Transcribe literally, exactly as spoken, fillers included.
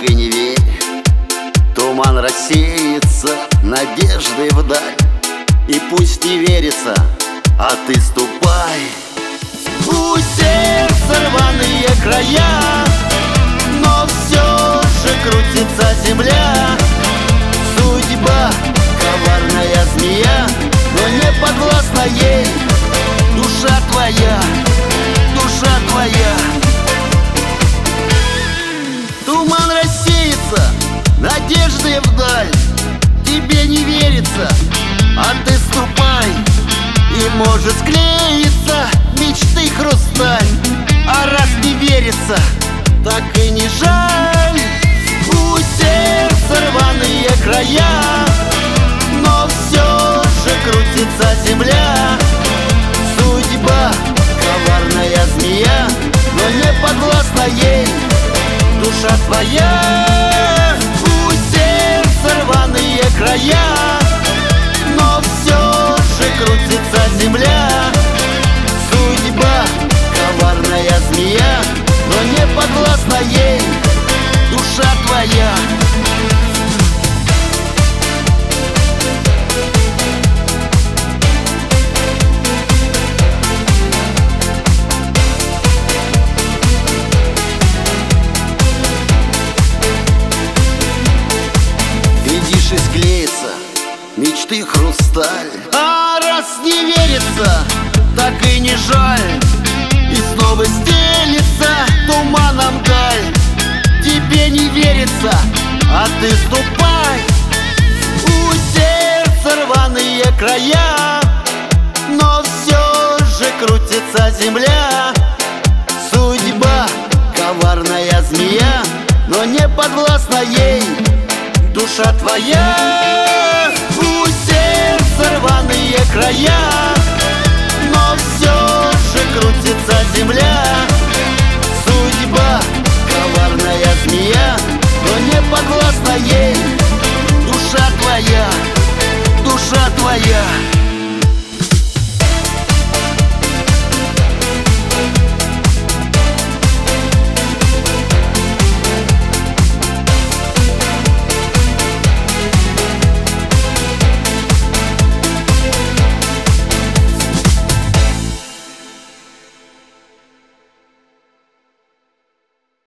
и не верь, туман рассеется надеждой вдаль. И пусть не верится, а ты ступай. У сердца рваные края, но все же крутится земля. Судьба коварная змея, но не подвластна ей душа твоя, душа твоя. Туман рассеется надеждой вдаль. Тебе не верится, а ты ступай. И может склеиться мечты хрусталь. А раз не верится, так и не жаль. У сердца рваные края, но все же крутится земля. Судьба коварная змея, но не подвластна ей душа твоя. У сердца рваные края, но все же крутится земля. Судьба коварная змея, но не подвластна ей душа твоя. Видишь, и склеится мечты хрусталь. А раз не верится, так и не жаль. И снова стелится туманом даль. Тебе не верится, а ты ступай. У сердца рваные края, но все же крутится земля. Судьба коварная змея, но не подвластна ей душа твоя. У сердца рваные края,